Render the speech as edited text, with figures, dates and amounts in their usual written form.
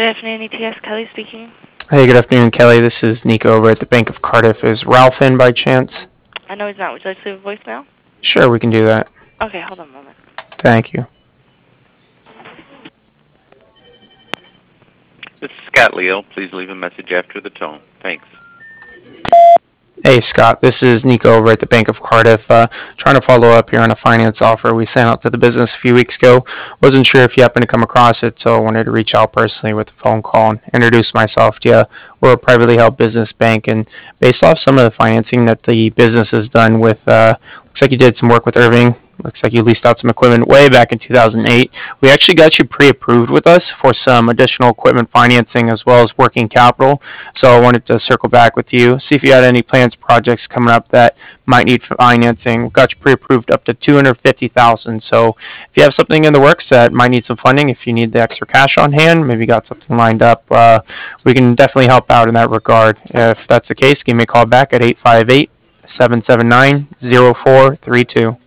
Good afternoon, ETS. Kelly speaking. Hey, good afternoon, Kelly. This is Nico over at the Bank of Cardiff. Is Ralph in by chance? I know he's not. Would you like to leave a voicemail? Sure, we can do that. Okay, hold on a moment. Thank you. This is Scott Leo. Please leave a message after the tone. Thanks. Hey, Scott. This is Nico over at the Bank of Cardiff. Trying to follow up here on a finance offer we sent out to the business a few weeks ago. Wasn't sure if you happened to come across it, so I wanted to reach out personally with a phone call and introduce myself to you. We're a privately held business bank, and based off some of the financing that the business has done with, looks like you did some work with Irving. Looks like you leased out some equipment way back in 2008. We actually got you pre-approved with us for some additional equipment financing as well as working capital. So I wanted to circle back with you, see if you had any plans, projects coming up that might need financing. We got you pre-approved up to $250,000. So if you have something in the works that might need some funding, if you need the extra cash on hand, maybe got something lined up, we can definitely help out in that regard. If that's the case, give me a call back at 858-779-0432.